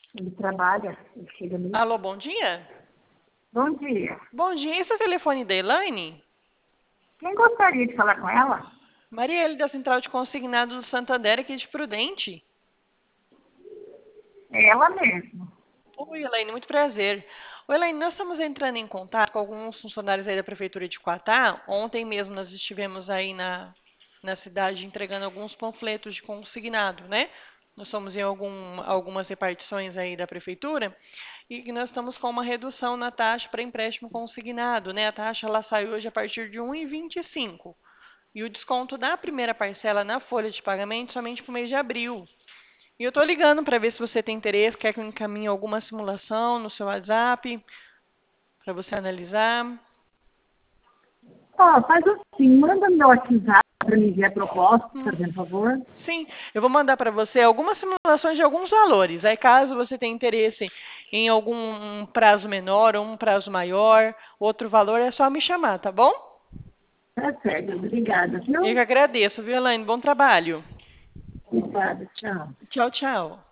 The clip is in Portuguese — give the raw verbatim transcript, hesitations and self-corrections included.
Ele trabalha, ele chega ali. Alô, bom dia? Bom dia. Bom dia, esse é o telefone da Elaine? Quem gostaria de falar com ela? Marielle, da Central de Consignado do Santander, aqui de Prudente. É ela mesmo. Oi, Elaine, muito prazer. Oi, Elaine, nós estamos entrando em contato com alguns funcionários aí da Prefeitura de Quatá. Ontem mesmo nós estivemos aí na, na cidade entregando alguns panfletos de consignado, né? Nós somos em algum, algumas repartições aí da Prefeitura e que nós estamos com uma redução na taxa para empréstimo consignado, né? A taxa ela sai hoje a partir de um vírgula vinte e cinco. E o desconto da primeira parcela na folha de pagamento somente para o mês de abril. E eu estou ligando para ver se você tem interesse, quer que eu encaminhe alguma simulação no seu WhatsApp para você analisar. Ó, faz assim, manda meu WhatsApp para me ver a proposta, Hum, fazendo favor. sim, eu vou mandar para você algumas simulações de alguns valores. Aí, caso você tenha interesse em algum prazo menor ou um prazo maior, outro valor, é só me chamar, tá bom? Tá certo, obrigada, Eu que viu? agradeço, viu, Elaine? Bom trabalho. Obrigada, tchau. Tchau, tchau.